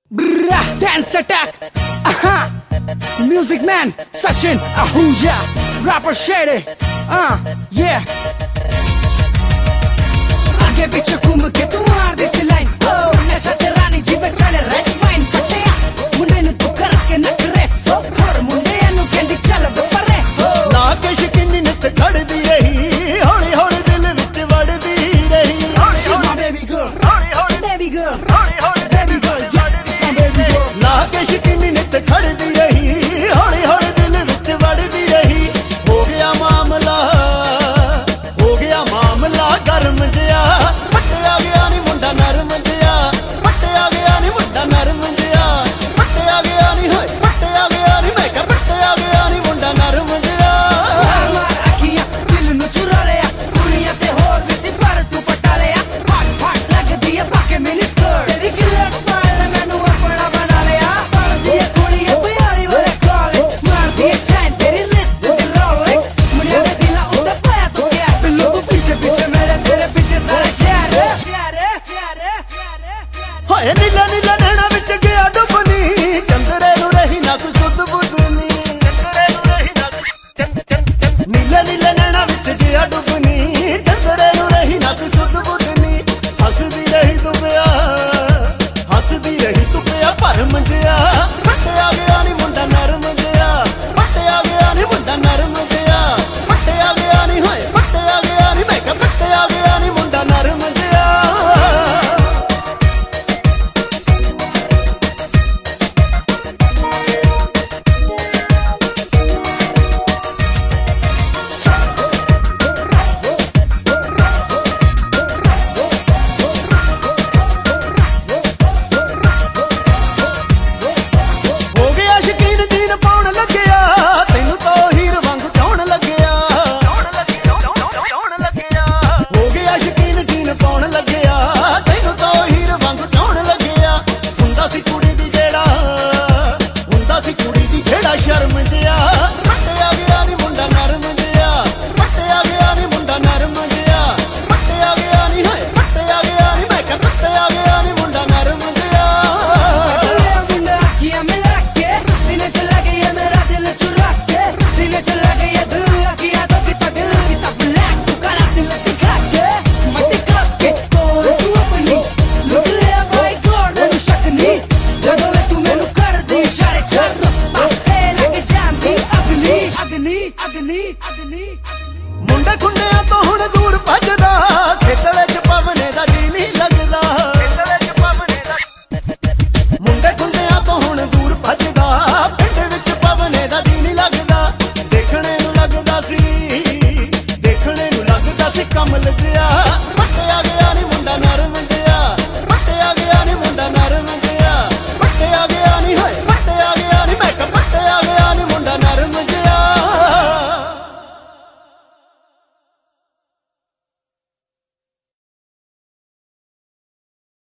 Dance attack, music man Sachin Ahuja, rapper Shady, yeah. आगे पीछे घूम के तू मार दे सिलाइन, नशा ते रानी जीवे चले रेड वाइन पटिया मुंडे नु तू करके न करे सो और मुंडे नु कहंदी चल परे ना के शकीनी नित खड़दी रही हौली हौली दिल विच वड़दी रही she's my baby girl, baby girl, baby girl, yeah, it's my baby girl. ना के शकीनी नित खड़दी रही हौली हौली दिल विच वड़दी रही हो गया मामला गर्म जिया पट्टिया गया नी मुंडा नरम जिया पट्टिया गया नी मुंडा नरम जिया पट्टिया गया नी होए पट्टिया गया नी मैं कर पट्टिया गया नी मुंडा नरम जिया मार अखियां दिल नु चुरा लिया दुनिया ते होर भी सी पर तू पटा लिया फाट लगदी है पाके मिनी स्कर्ट तेरी किलर स्टाइल मैनू अपना बना लिया पर दी थोड़ी है प्यारी वाले कॉलेज मार दी शाइन तेरी लिस्ट ते रोलेक्स मुझे दे दिला उते पाया तू क्या बिल्लो तू पीछे पीछे मेरे तेरे पीछे सारा शहर हाय नीला नीला नैना विच गया डुबनी चंद्र